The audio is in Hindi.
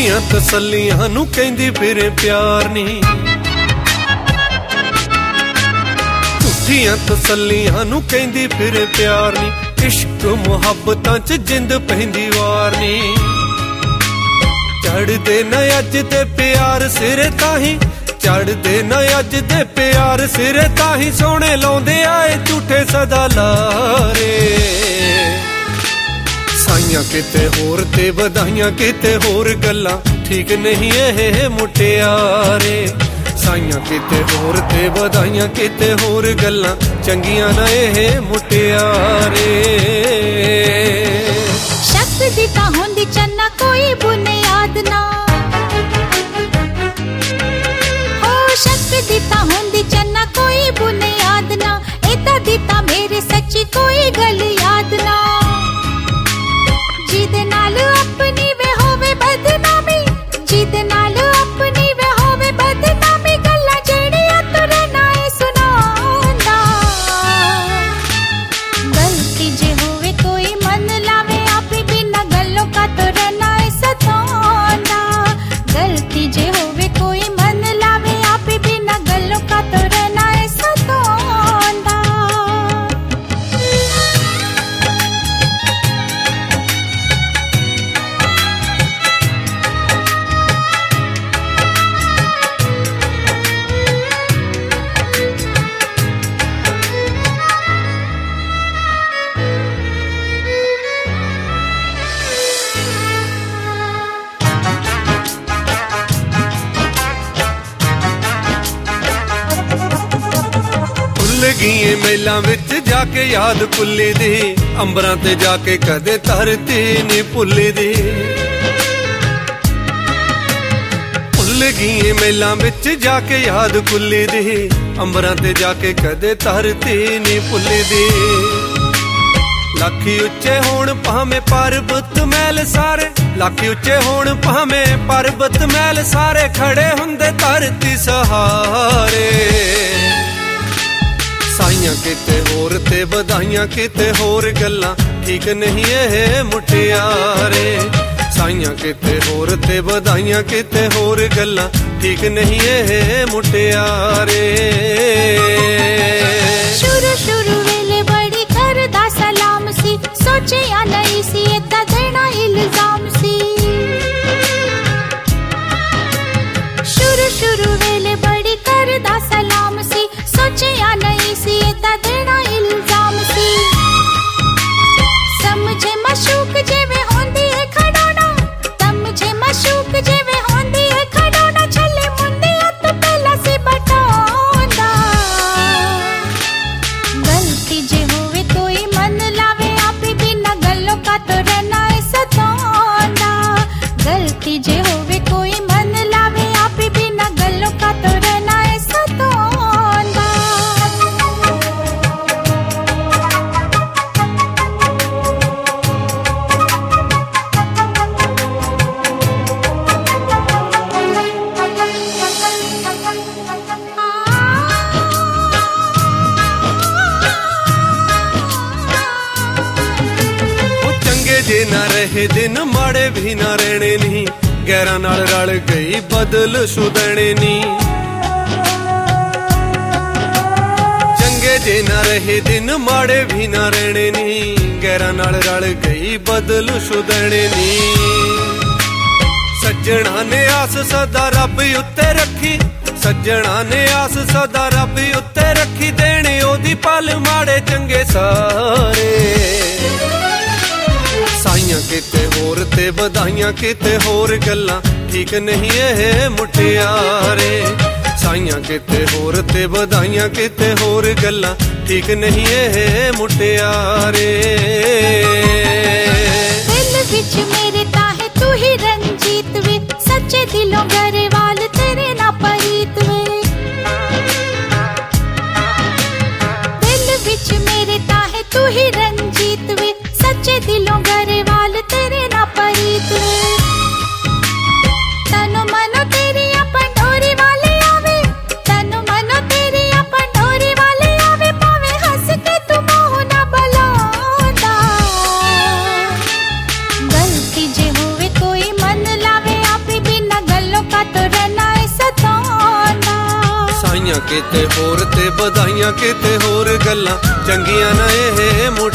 झूठियां तसल्लियां नू कहंदी फिरे प्यार नी, झूठियां तसल्लियां नू कहंदी फिरे प्यार नी। इश्क मुहब्बतां च जिंद पैंदी वार नी, चढ़दे न अज दे प्यार सिरे ताही, चढ़दे न अज दे प्यार सिरे ताही। सोने लाउंदे आए झूठे सदा लारे, साइयां किते होर ते बधाइयां किते होर गल्लां, ठीक नहीं एह मुटियारे। साइयां किते होर ते बधाइयां किते होर गल्लां, चंगियां ना एह मुटियारे। शक दी तां हुंदी चन्ना कोई बुनियाद ना, हो शक दी तां हुंदी चन्ना कोई बुनियाद ना। इदा दी तां मेरे सच्ची कोई गल याद ना, जिदे नाल अपनी वे होवे बदनामी, जिदे नाल अपनी वे होवे बदनामी। गल्लां जेड़ियां तुरे नाए सुनांदा, गलती जे होवे कोई मन लावे आपे, बिना गल्लों का तुरे नाए सतांदा। गलती जे होवे कोई मन लावे आपे, बिना गल्लों का तुरे नाए सतांदा। गईए मेलां विच जाके याद भुल्ली दी, अंबरां ते जाके कदे धरती नी भुल्ली दी। भुल गईए मेलां विच जाके याद भुल्ली दी, अंबरां ते जाके कदे धरती नी भुल्ली दी। लाखी उच्चे होण भावें पर्वत महल सारे, लाखी उच्चे होण भावें पर्वत महल सारे, खड़े हुंदे धरती सहारे। साइयां किते होर ते बधाइयां किते होर गल्लां, ठीक नहीं एह मुटियारे। साइयां किते होर ते बधाइयां किते होर गल्लां, ठीक नहीं एह मुटियारे। शुरू शुरू वेले बड़ी करदा सलाम सी, सोचिया नहीं सी इदा देना इल्जाम सी। शुरू शुरू वेले बड़ी करदा सलाम सी, सोचिया नहीं सी इदा देना इल्जाम सी। समझे मशूक जिवें होंदी है खड़ोना, समझे मशूक जिवें होंदी है खड़ोना। छले मुंडिया तो पहला सी बटांदा, गलती जे होवे कोई मन लावे आपे, बिना गल्लों का तो रहना है सतांदा। गलती जे होवे कोई मन लावे आपे, बिना गल्लों का तो रहना है सतांदा। जे ना रहे दिन माड़े भी ना रहने नी, गैरां नाल रल गई बदल सुधने नी। चंगे जे ना रहे दिन माड़े भी ना रहने नी, गैरां नाल रल गई बदल सुधने नी। सज्जणा ने आस सदा रब उत्ते रखी, सज्जणा ने आस सदा रब उत्ते रखी। देने ओदी पल माड़े चंगे सारे। साइयां किते होर ते बधाइयां किते होर गल्लां, ठीक नहीं एह मुटियारे। साइयां किते होर ते बधाइयां किते होर गल्लां, ठीक नहीं एह मुटियारे। दिल विच मेरे ताहे तू ही रंजीत वे, सच्चे दिलों गरेवाल तेरे ना परीत वे। दिल विच मेरे ताहे तू ही रंजीत वे, सच्चे दिलों गरेवाल तेरे ना परीत वे। तनो मनो तेरी पंडोरी वाले आवे, तनो मनो तेरी पंडोरी वाले आवे। पावे हंस के तू मोह ना बलांदा, गलती जे होवे कोई मन लावे आपे, ਕਿਤੇ ਹੋਰ ਤੇ ਵਧਾਈਆਂ ਕਿਤੇ ਹੋਰ ਗੱਲਾਂ ਚੰਗੀਆਂ ਨਾ ਇਹ